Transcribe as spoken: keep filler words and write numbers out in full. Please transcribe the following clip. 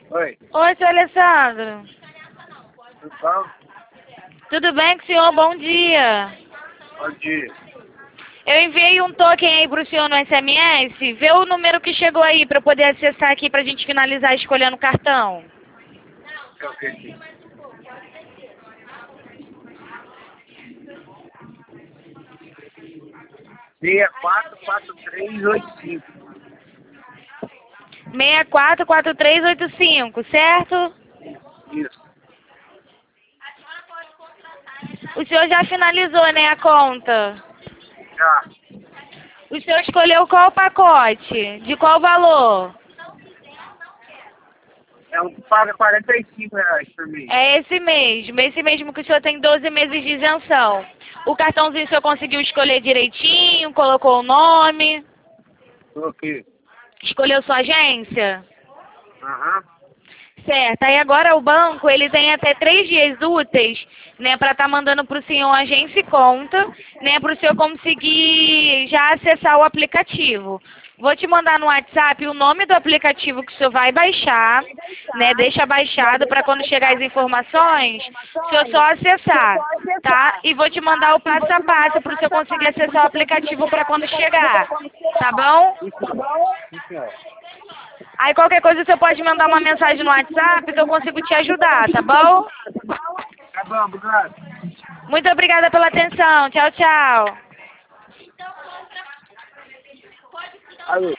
Oi. Oi, seu Alessandro. Tudo bom? Tudo bem com o senhor? Bom dia. Bom dia. Eu enviei um token aí pro senhor no S M S. Vê o número que chegou aí pra eu poder acessar aqui pra gente finalizar escolhendo o cartão. É o que aqui? seis quatro quatro três oito cinco. seis quatro quatro três oito cinco, certo? Isso. O senhor já finalizou, né, a conta? Já. O senhor escolheu qual pacote? De qual valor? É um que paga quarenta e cinco reais por mês. É esse mesmo, esse mesmo que o senhor tem doze meses de isenção. O cartãozinho o senhor conseguiu escolher direitinho, colocou o nome, Ok. escolheu sua agência? Aham. Certo, aí agora o banco, ele tem até três dias úteis, né, para estar mandando para o senhor agência e conta, né, para o senhor conseguir já acessar o aplicativo. Vou te mandar no WhatsApp o nome do aplicativo que o senhor vai baixar, né, deixa baixado para quando chegar as informações, o senhor só acessar, tá? E vou te mandar o passo a passo para o senhor conseguir acessar o aplicativo para quando chegar, tá bom? Sim, senhor. Aí qualquer coisa você pode mandar uma mensagem no WhatsApp que eu consigo te ajudar, tá bom? Tá bom, obrigado. Muito obrigada pela atenção. Tchau, tchau. Alô.